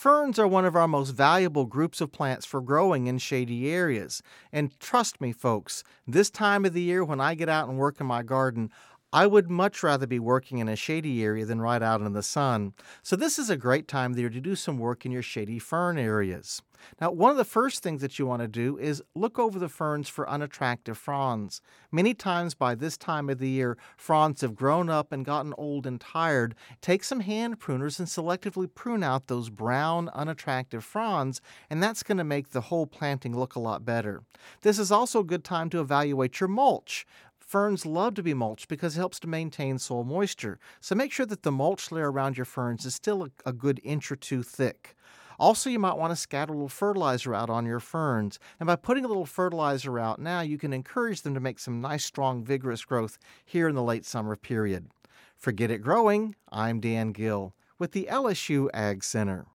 Ferns are one of our most valuable groups of plants for growing in shady areas. And trust me, folks, this time of the year when I get out and work in my garden, I would much rather be working in a shady area than right out in the sun. So this is a great time of the year to do some work in your shady fern areas. Now, one of the first things that you want to do is look over the ferns for unattractive fronds. Many times by this time of the year, fronds have grown up and gotten old and tired. Take some hand pruners and selectively prune out those brown, unattractive fronds, and that's going to make the whole planting look a lot better. This is also a good time to evaluate your mulch. Ferns love to be mulched because it helps to maintain soil moisture. So make sure that the mulch layer around your ferns is still a good inch or two thick. Also, you might want to scatter a little fertilizer out on your ferns. And by putting a little fertilizer out now, you can encourage them to make some nice, strong, vigorous growth here in the late summer period. For Get It Growing, I'm Dan Gill with the LSU Ag Center.